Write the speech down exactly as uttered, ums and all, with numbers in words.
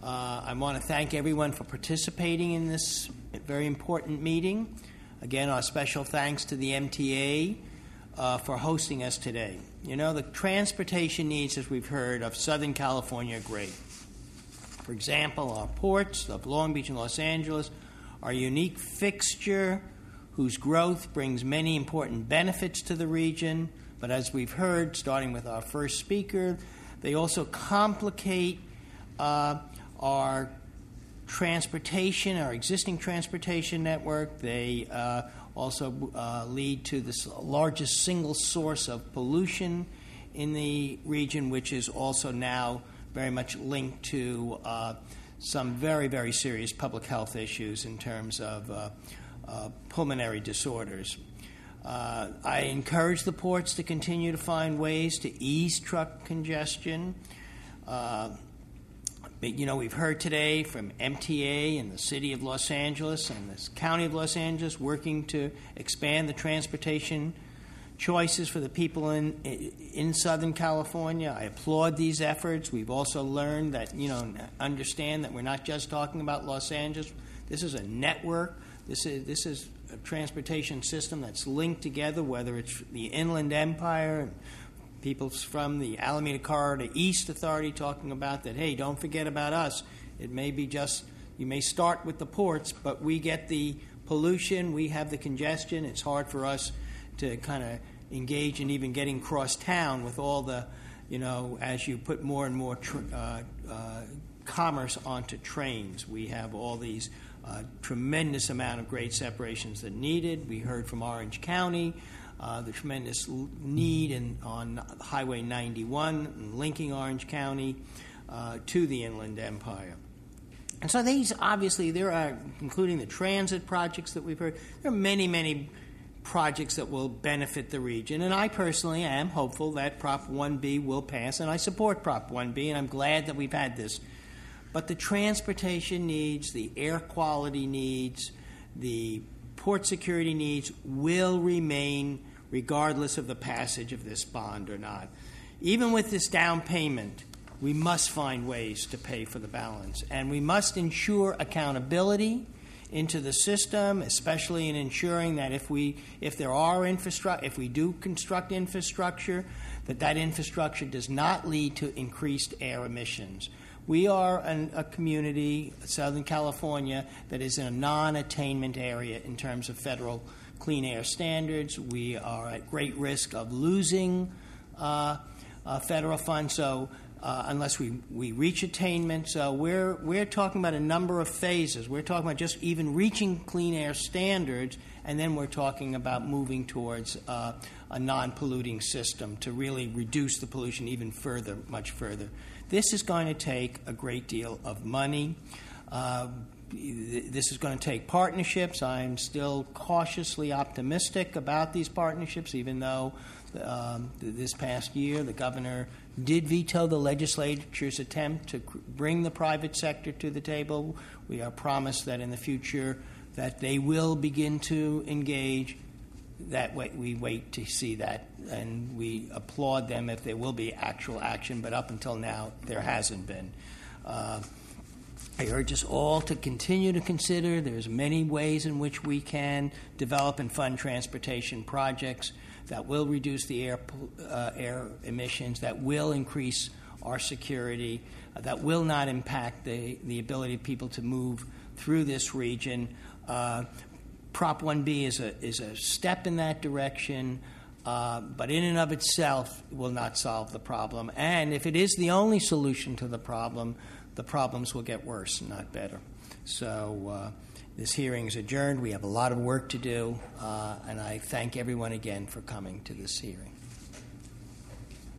Uh, I want to thank everyone for participating in this very important meeting. Again, our special thanks to the M T A uh, for hosting us today. You know, the transportation needs, as we've heard, of Southern California are great. For example, our ports of Long Beach and Los Angeles are a unique fixture whose growth brings many important benefits to the region. But as we've heard, starting with our first speaker, they also complicate uh, our transportation, our existing transportation network. They uh, also uh, lead to the largest single source of pollution in the region, which is also now very much linked to uh, some very, very serious public health issues in terms of uh, uh, pulmonary disorders. Uh, I encourage the ports to continue to find ways to ease truck congestion. Uh, but, you know, we've heard today from M T A and the City of Los Angeles and the County of Los Angeles working to expand the transportation choices for the people in in Southern California. I applaud these efforts. We've also learned that, you know, understand that we're not just talking about Los Angeles. This is a network. This is this is a transportation system that's linked together, whether it's the Inland Empire and people from the Alameda Corridor East Authority talking about that, hey, don't forget about us. It may be just, you may start with the ports, but we get the pollution, we have the congestion. It's hard for us to kind of engage in even getting cross town with all the, you know, as you put more and more tr- uh, uh, commerce onto trains. We have all these uh, tremendous amount of grade separations that are needed. We heard from Orange County, uh, the tremendous l- need in, on Highway ninety-one, linking Orange County uh, to the Inland Empire. And so these, obviously, there are, including the transit projects that we've heard, there are many, many projects that will benefit the region. And I personally am hopeful that Prop one B will pass, and I support Prop one B, and I'm glad that we've had this. But the transportation needs, the air quality needs, the port security needs will remain regardless of the passage of this bond or not. Even with this down payment, we must find ways to pay for the balance, and we must ensure accountability into the system, especially in ensuring that if we, if there are infrastructure, if we do construct infrastructure, that that infrastructure does not lead to increased air emissions. We are an, a community, Southern California, that is in a non-attainment area in terms of federal clean air standards. We are at great risk of losing uh, uh, federal funds. So. Uh, unless we, we reach attainment. So we're, we're talking about a number of phases. We're talking about just even reaching clean air standards, and then we're talking about moving towards uh, a non-polluting system to really reduce the pollution even further, much further. This is going to take a great deal of money. Uh, this is going to take partnerships. I'm still cautiously optimistic about these partnerships, even though um, this past year the governor did veto the legislature's attempt to bring the private sector to the table. We are promised that in the future that they will begin to engage. That way we wait to see that, and we applaud them if there will be actual action, but up until now there hasn't been. Uh, I urge us all to continue to consider there's many ways in which we can develop and fund transportation projects that will reduce the air uh, air emissions, that will increase our security, uh, that will not impact the, the ability of people to move through this region. Uh, Prop one B is a is a step in that direction, uh, but in and of itself will not solve the problem. And if it is the only solution to the problem, the problems will get worse, not better. So uh, this hearing is adjourned. We have a lot of work to do, uh, and I thank everyone again for coming to this hearing.